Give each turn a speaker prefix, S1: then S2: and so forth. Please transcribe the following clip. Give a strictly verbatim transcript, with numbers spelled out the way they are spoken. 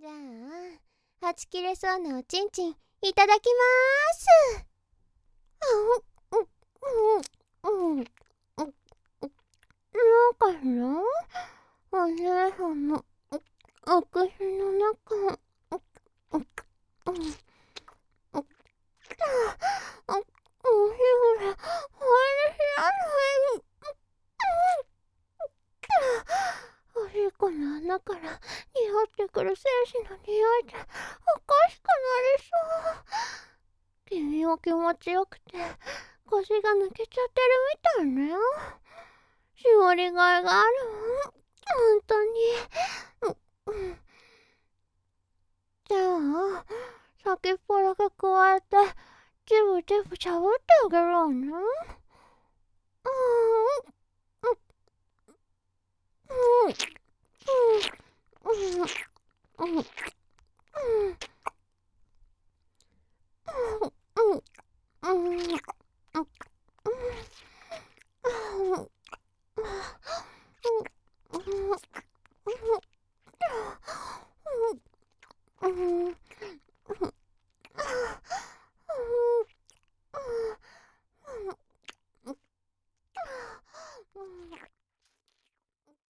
S1: じゃあ、はち切れそうなおちんちんいただきまーす。うんうんうんうんうん。なんかしら、お姉さんのお口の中、うんうんうんおおひぐれ、おいしらない。おしっこの穴から匂ってくる精子の匂いでおかしくなりそう。君は気持ちよくて腰が抜けちゃってるみたいね。絞りがいがあるわ、本当に。う、うん、じゃあ先っぽだけ加えてジブジブしゃぶってあげるわね。うんうんうんうんうん